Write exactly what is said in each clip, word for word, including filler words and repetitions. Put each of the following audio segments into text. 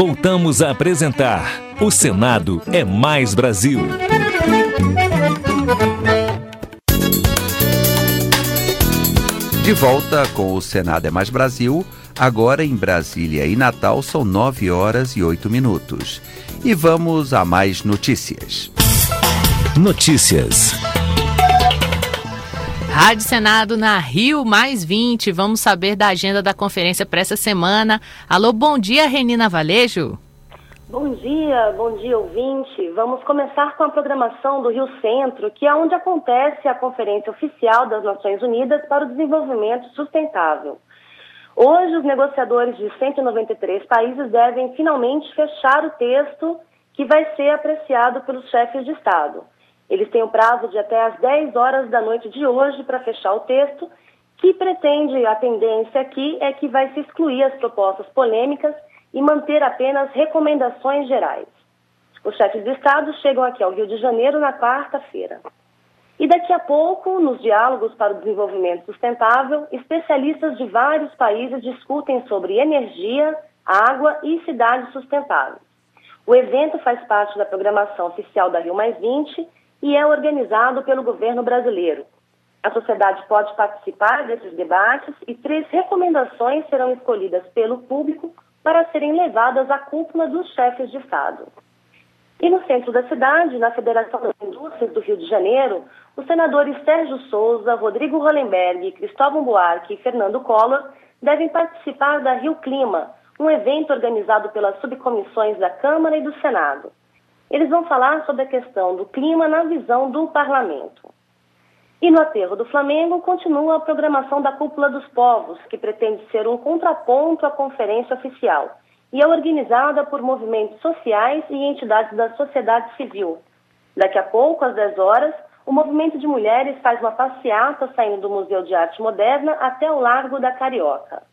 voltamos a apresentar O Senado é Mais Brasil. De volta com o Senado é Mais Brasil. Agora em Brasília e Natal são nove horas e oito minutos. E vamos a mais notícias. Notícias. Rádio Senado na Rio mais vinte. Vamos saber da agenda da conferência para essa semana. Alô, bom dia, Renina Valejo. Bom dia, bom dia, ouvinte. Vamos começar com a programação do Rio Centro, que é onde acontece a Conferência Oficial das Nações Unidas para o Desenvolvimento Sustentável. Hoje, os negociadores de cento e noventa e três países devem finalmente fechar o texto que vai ser apreciado pelos chefes de Estado. Eles têm o prazo de até às dez horas da noite de hoje para fechar o texto, que pretende, a tendência aqui é que vai se excluir as propostas polêmicas e manter apenas recomendações gerais. Os chefes de Estado chegam aqui ao Rio de Janeiro na quarta-feira. E daqui a pouco, nos diálogos para o desenvolvimento sustentável, especialistas de vários países discutem sobre energia, água e cidades sustentáveis. O evento faz parte da programação oficial da Rio mais vinte e é organizado pelo governo brasileiro. A sociedade pode participar desses debates e três recomendações serão escolhidas pelo público para serem levadas à cúpula dos chefes de Estado. E no centro da cidade, na Federação das Indústrias do Rio de Janeiro, os senadores Sérgio Souza, Rodrigo Hollenberg, Cristóvão Buarque e Fernando Collor devem participar da Rio Clima, um evento organizado pelas subcomissões da Câmara e do Senado. Eles vão falar sobre a questão do clima na visão do parlamento. E no aterro do Flamengo continua a programação da Cúpula dos Povos, que pretende ser um contraponto à conferência oficial, e é organizada por movimentos sociais e entidades da sociedade civil. Daqui a pouco, às dez horas, o movimento de mulheres faz uma passeata saindo do Museu de Arte Moderna até o Largo da Carioca.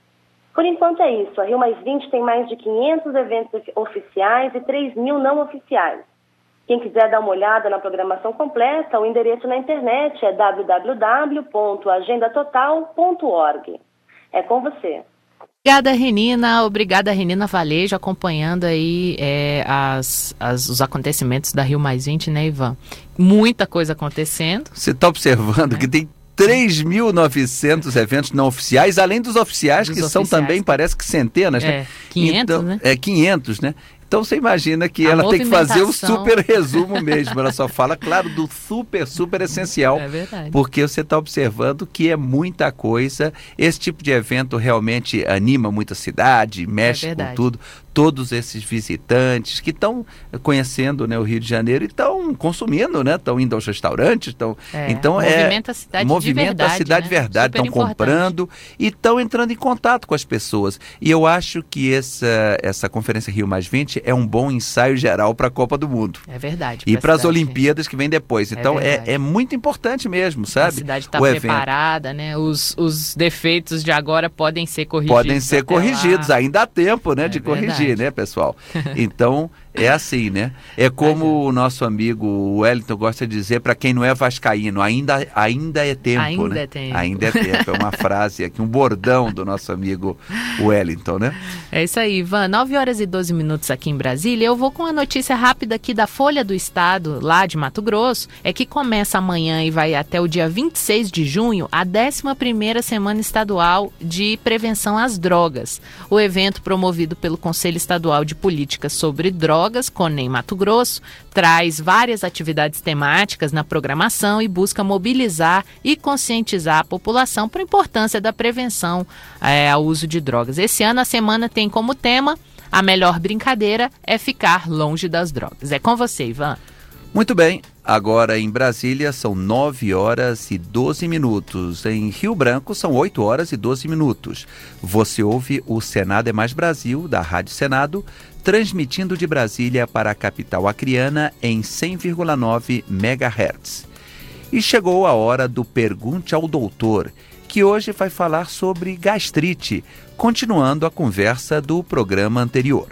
Por enquanto é isso. A Rio mais vinte tem mais de quinhentos eventos oficiais e três mil não oficiais. Quem quiser dar uma olhada na programação completa, o endereço na internet é w w w ponto agenda total ponto org. É com você. Obrigada, Renina. Obrigada, Renina Valejo, acompanhando aí é, as, as, os acontecimentos da Rio mais vinte, né, Ivan? Muita coisa acontecendo. Você está observando, né, que tem três mil e novecentos eventos não oficiais, além dos oficiais, dos que oficiais, são também, parece que centenas, é, né? quinhentos, então, né? É, quinhentos, né? Então você imagina que a ela tem que fazer o super resumo mesmo. Ela só fala, claro, do super, super essencial. É verdade. Porque você está observando que é muita coisa. Esse tipo de evento realmente anima muita cidade, mexe é com tudo. Todos esses visitantes que estão conhecendo, né, o Rio de Janeiro e estão consumindo, né? Estão indo aos restaurantes. Estão, é, então movimenta é, a cidade movimenta de verdade. a cidade né? de verdade. Estão comprando e estão entrando em contato com as pessoas. E eu acho que essa, essa Conferência Rio mais vinte é um bom ensaio geral para a Copa do Mundo. É verdade. E para as Olimpíadas que vem depois. Então é, é, é muito importante mesmo, sabe? A cidade está preparada, evento. né? Os, os defeitos de agora podem ser corrigidos. Podem ser corrigidos, lá. Ainda há tempo, né, é de verdade. corrigir, né, pessoal? Então, é assim, né? É como o nosso amigo Wellington gosta de dizer, para quem não é vascaíno, ainda, ainda é tempo, ainda né? É tempo. Ainda é tempo. É uma frase aqui, um bordão do nosso amigo Wellington, né? É isso aí, Ivan. nove horas e doze minutos aqui em Brasília. Eu vou com uma notícia rápida aqui da Folha do Estado, lá de Mato Grosso. É que começa amanhã e vai até o dia vinte e seis de junho a décima primeira Semana Estadual de Prevenção às Drogas. O evento, promovido pelo Conselho Estadual de Políticas sobre Drogas, CONEM Mato Grosso, traz várias atividades temáticas na programação e busca mobilizar e conscientizar a população para a importância da prevenção é, ao uso de drogas. Esse ano a semana tem como tema: a melhor brincadeira é ficar longe das drogas. É com você, Ivan. Muito bem, agora em Brasília são nove horas e doze minutos. Em Rio Branco são oito horas e doze minutos. Você ouve o Senado é Mais Brasil, da Rádio Senado, transmitindo de Brasília para a capital acreana em cem vírgula nove megahertz. E chegou a hora do Pergunte ao Doutor, que hoje vai falar sobre gastrite, continuando a conversa do programa anterior.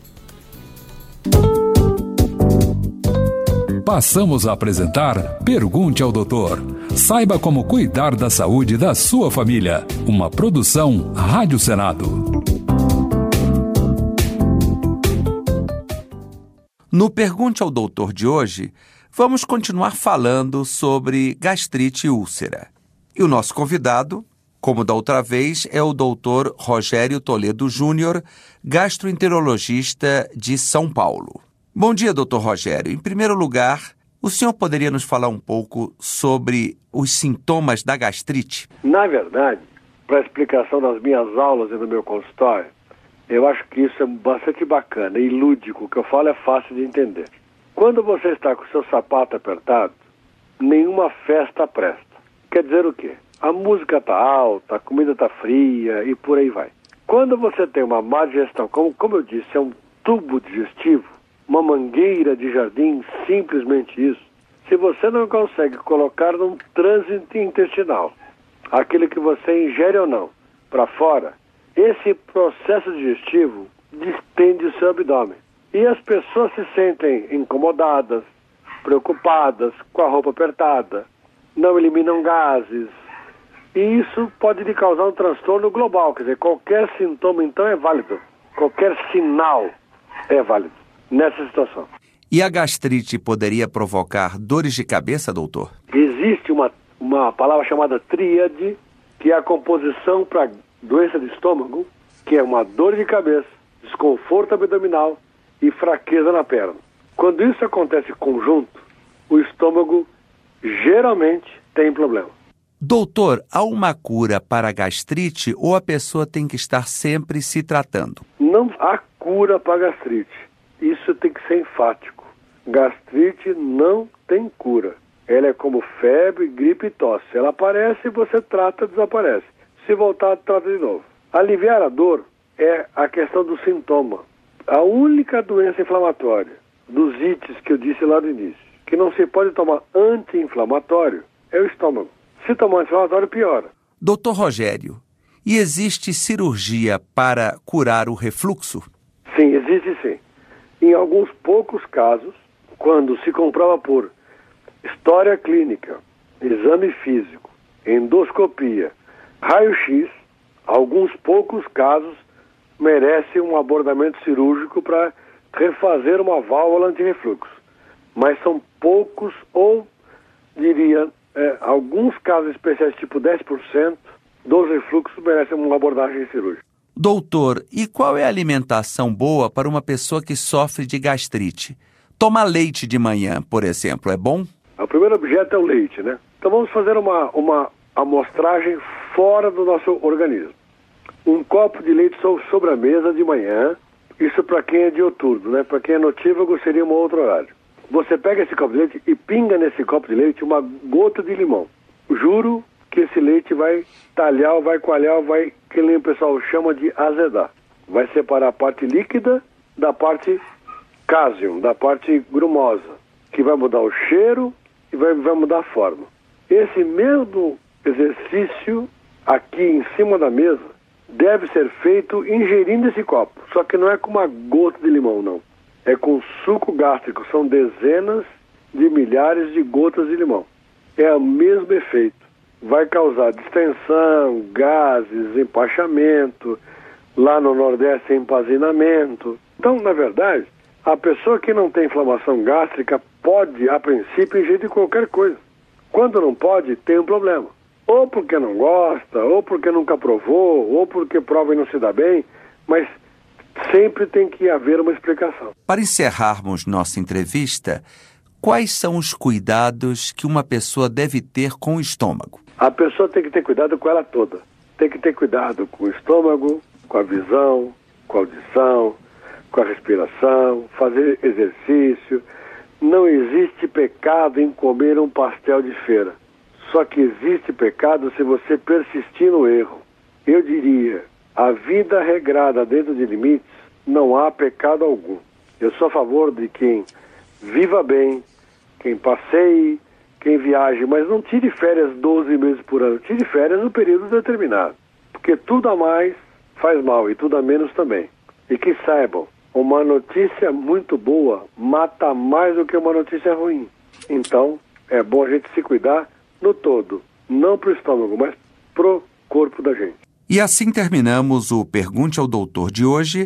Passamos a apresentar Pergunte ao Doutor. Saiba como cuidar da saúde da sua família. Uma produção Rádio Senado. No Pergunte ao Doutor de hoje, vamos continuar falando sobre gastrite e úlcera. E o nosso convidado, como da outra vez, é o doutor Rogério Toledo Júnior, gastroenterologista de São Paulo. Bom dia, doutor Rogério. Em primeiro lugar, o senhor poderia nos falar um pouco sobre os sintomas da gastrite? Na verdade, para a explicação das minhas aulas e no meu consultório, eu acho que isso é bastante bacana e lúdico. O que eu falo é fácil de entender. Quando você está com o seu sapato apertado, nenhuma festa presta. Quer dizer o quê? A música está alta, a comida está fria e por aí vai. Quando você tem uma má digestão, como, como eu disse, é um tubo digestivo, uma mangueira de jardim, simplesmente isso. Se você não consegue colocar num trânsito intestinal, aquele que você ingere ou não, para fora, esse processo digestivo distende o seu abdômen. E as pessoas se sentem incomodadas, preocupadas, com a roupa apertada, não eliminam gases. E isso pode lhe causar um transtorno global. Quer dizer, qualquer sintoma, então, é válido. Qualquer sinal é válido nessa situação. E a gastrite poderia provocar dores de cabeça, doutor? Existe uma, uma palavra chamada tríade, que é a composição para doença de estômago, que é uma dor de cabeça, desconforto abdominal e fraqueza na perna. Quando isso acontece conjunto, o estômago geralmente tem problema. Doutor, há uma cura para a gastrite ou a pessoa tem que estar sempre se tratando? Não há cura para a gastrite. Isso tem que ser enfático. Gastrite não tem cura. Ela é como febre, gripe e tosse. Ela aparece, você trata, desaparece. Se voltar, trata de novo. Aliviar a dor é a questão do sintoma. A única doença inflamatória dos ites que eu disse lá no início, que não se pode tomar anti-inflamatório, é o estômago. Se tomar anti-inflamatório, piora. Doutor Rogério, e existe cirurgia para curar o refluxo? Sim, existe sim. Em alguns poucos casos, quando se comprova por história clínica, exame físico, endoscopia, raio-x, alguns poucos casos merecem um abordamento cirúrgico para refazer uma válvula antirrefluxo. Mas são poucos ou, diria, é, alguns casos especiais, tipo dez por cento dos refluxos merecem uma abordagem cirúrgica. Doutor, e qual é a alimentação boa para uma pessoa que sofre de gastrite? Tomar leite de manhã, por exemplo, é bom? O primeiro objeto é o leite, né? Então vamos fazer uma, uma amostragem fora do nosso organismo. Um copo de leite sobre a mesa de manhã, isso para quem é dioturno, né? Para quem é notívago seria um outro horário. Você pega esse copo de leite e pinga nesse copo de leite uma gota de limão. Juro que esse leite vai talhar, vai coalhar, vai, que o pessoal chama de azedar. Vai separar a parte líquida da parte cásium, da parte grumosa, que vai mudar o cheiro e vai, vai mudar a forma. Esse mesmo exercício aqui em cima da mesa deve ser feito ingerindo esse copo, só que não é com uma gota de limão, não. É com suco gástrico, são dezenas de milhares de gotas de limão. É o mesmo efeito. Vai causar distensão, gases, empachamento, lá no Nordeste empazinamento. Então, na verdade, a pessoa que não tem inflamação gástrica pode, a princípio, ingerir qualquer coisa. Quando não pode, tem um problema. Ou porque não gosta, ou porque nunca provou, ou porque prova e não se dá bem, mas sempre tem que haver uma explicação. Para encerrarmos nossa entrevista, quais são os cuidados que uma pessoa deve ter com o estômago? A pessoa tem que ter cuidado com ela toda. Tem que ter cuidado com o estômago, com a visão, com a audição, com a respiração, fazer exercício. Não existe pecado em comer um pastel de feira. Só que existe pecado se você persistir no erro. Eu diria, a vida regrada dentro de limites, não há pecado algum. Eu sou a favor de quem viva bem, quem passeie, quem viaje, mas não tire férias doze meses por ano. Tire férias no período determinado. Porque tudo a mais faz mal e tudo a menos também. E que saibam, uma notícia muito boa mata mais do que uma notícia ruim. Então, é bom a gente se cuidar no todo. Não pro estômago, mas pro corpo da gente. E assim terminamos o Pergunte ao Doutor de hoje,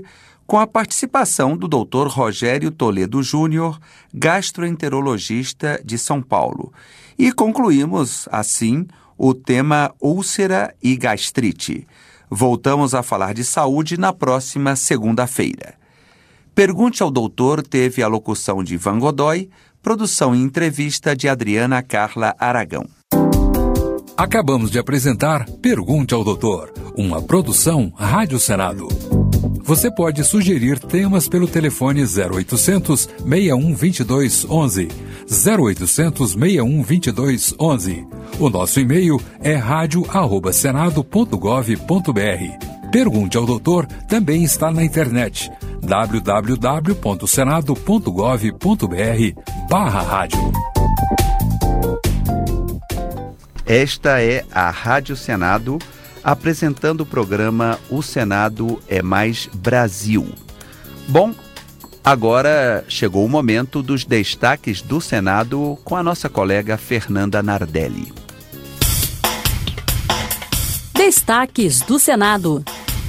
com a participação do doutor Rogério Toledo Júnior, gastroenterologista de São Paulo. E concluímos, assim, o tema úlcera e gastrite. Voltamos a falar de saúde na próxima segunda-feira. Pergunte ao Doutor teve a locução de Ivan Godoy, produção e entrevista de Adriana Carla Aragão. Acabamos de apresentar Pergunte ao Doutor, uma produção Rádio Senado. Você pode sugerir temas pelo telefone zero oitocentos, seis um dois dois, onze, zero oitocentos, seis um dois dois, onze. O nosso e-mail é rádio arroba senado ponto gov ponto br. Pergunte ao Doutor também está na internet, w w w ponto senado ponto gov ponto br barra rádio. Esta é a Rádio Senado, apresentando o programa O Senado é Mais Brasil. Bom, agora chegou o momento dos destaques do Senado com a nossa colega Fernanda Nardelli. Destaques do Senado.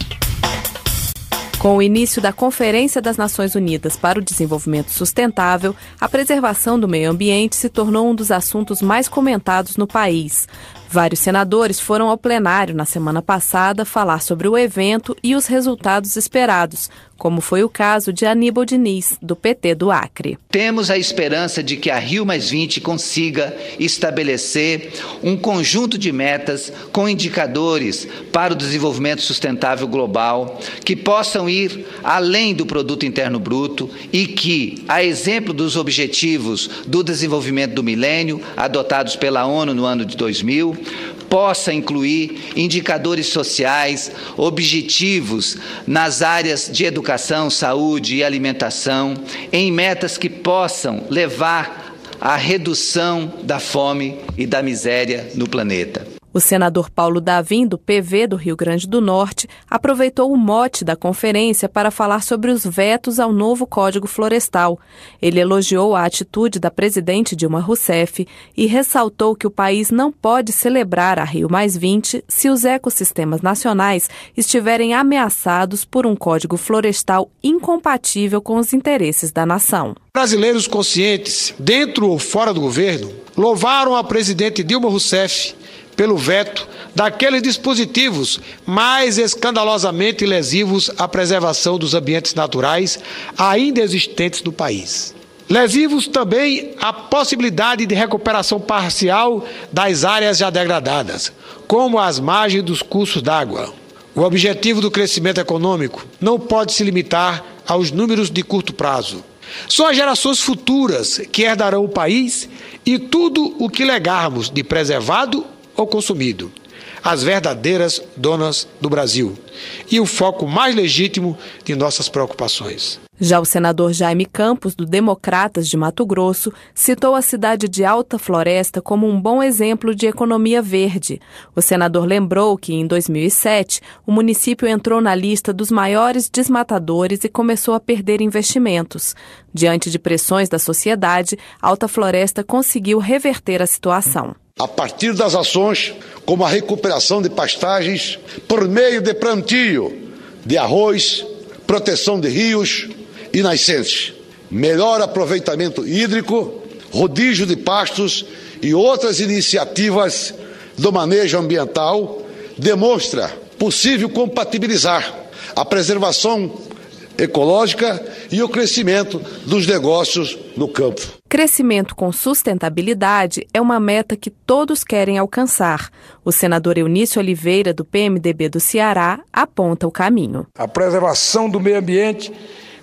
Com o início da Conferência das Nações Unidas para o Desenvolvimento Sustentável, a preservação do meio ambiente se tornou um dos assuntos mais comentados no país. Vários senadores foram ao plenário na semana passada falar sobre o evento e os resultados esperados, como foi o caso de Aníbal Diniz, do P T do Acre. Temos a esperança de que a Rio mais vinte consiga estabelecer um conjunto de metas com indicadores para o desenvolvimento sustentável global que possam ir além do produto interno bruto e que, a exemplo dos objetivos do desenvolvimento do milênio adotados pela ONU no ano de dois mil, possa incluir indicadores sociais, objetivos nas áreas de educação, saúde e alimentação, em metas que possam levar à redução da fome e da miséria no planeta. O senador Paulo Davim, do P V do Rio Grande do Norte, aproveitou o mote da conferência para falar sobre os vetos ao novo Código Florestal. Ele elogiou a atitude da presidente Dilma Rousseff e ressaltou que o país não pode celebrar a Rio mais vinte se os ecossistemas nacionais estiverem ameaçados por um Código Florestal incompatível com os interesses da nação. Brasileiros conscientes, dentro ou fora do governo, louvaram a presidente Dilma Rousseff pelo veto daqueles dispositivos mais escandalosamente lesivos à preservação dos ambientes naturais ainda existentes no país. Lesivos também à possibilidade de recuperação parcial das áreas já degradadas, como as margens dos cursos d'água. O objetivo do crescimento econômico não pode se limitar aos números de curto prazo. São as gerações futuras que herdarão o país e tudo o que legarmos de preservado ou consumido, as verdadeiras donas do Brasil e o foco mais legítimo de nossas preocupações. Já o senador Jaime Campos, do Democratas de Mato Grosso, citou a cidade de Alta Floresta como um bom exemplo de economia verde. O senador lembrou que, em dois mil e sete, o município entrou na lista dos maiores desmatadores e começou a perder investimentos. Diante de pressões da sociedade, Alta Floresta conseguiu reverter a situação. A partir das ações como a recuperação de pastagens por meio de plantio de arroz, proteção de rios e nascentes, melhor aproveitamento hídrico, rodízio de pastos e outras iniciativas do manejo ambiental, demonstra possível compatibilizar a preservação ecológica e o crescimento dos negócios no campo. Crescimento com sustentabilidade é uma meta que todos querem alcançar. O senador Eunício Oliveira, do P M D B do Ceará, aponta o caminho. A preservação do meio ambiente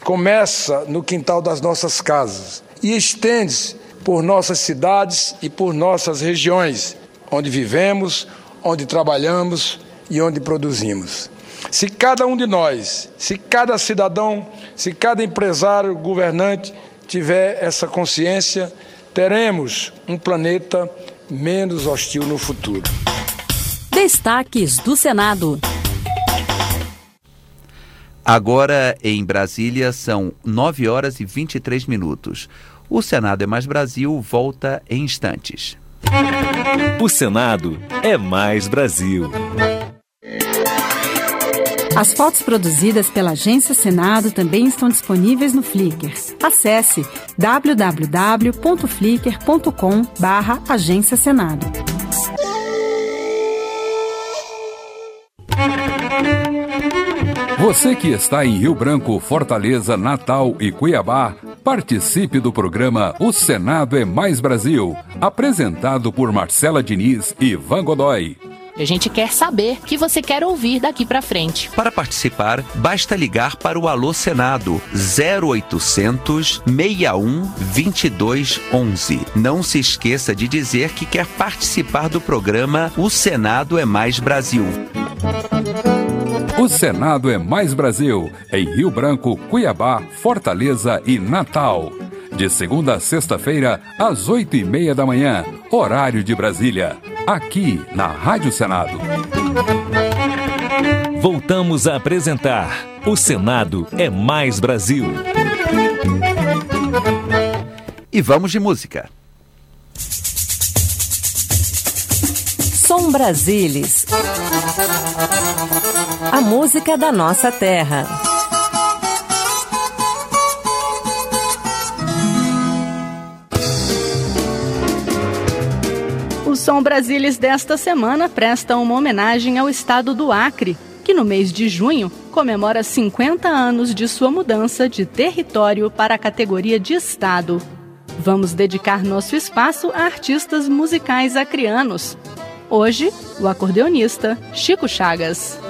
começa no quintal das nossas casas e estende-se por nossas cidades e por nossas regiões, onde vivemos, onde trabalhamos e onde produzimos. Se cada um de nós, se cada cidadão, se cada empresário, governante tiver essa consciência, teremos um planeta menos hostil no futuro. Destaques do Senado. Agora, em Brasília, são nove horas e vinte e três minutos. O Senado é Mais Brasil volta em instantes. O Senado é Mais Brasil. As fotos produzidas pela Agência Senado também estão disponíveis no Flickr. Acesse w w w ponto flickr ponto com barra Agência Senado. Você que está em Rio Branco, Fortaleza, Natal e Cuiabá, participe do programa O Senado é Mais Brasil, apresentado por Marcela Diniz e Ivan Godoy. A gente quer saber o que você quer ouvir daqui pra frente. Para participar, basta ligar para o Alô Senado zero oitocentos, seis um, vinte e dois, onze. Não se esqueça de dizer que quer participar do programa O Senado é Mais Brasil. O Senado é Mais Brasil, em Rio Branco, Cuiabá, Fortaleza e Natal. De segunda a sexta-feira, às oito e meia da manhã, horário de Brasília. Aqui na Rádio Senado. Voltamos a apresentar O Senado é Mais Brasil. E vamos de música. Som Brasilis. A música da nossa terra. O Som Brasilis desta semana presta uma homenagem ao estado do Acre, que no mês de junho comemora cinquenta anos de sua mudança de território para a categoria de estado. Vamos dedicar nosso espaço a artistas musicais acreanos. Hoje, o acordeonista Chico Chagas.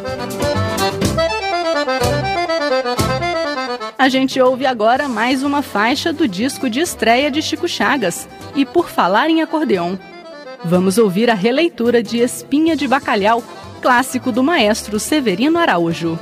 A gente ouve agora mais uma faixa do disco de estreia de Chico Chagas. E por falar em acordeon, vamos ouvir a releitura de Espinha de Bacalhau, clássico do maestro Severino Araújo.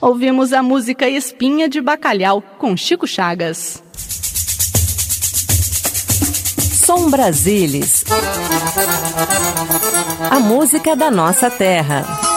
Ouvimos a música Espinha de Bacalhau, com Chico Chagas. Som Brasilis. A música da nossa terra.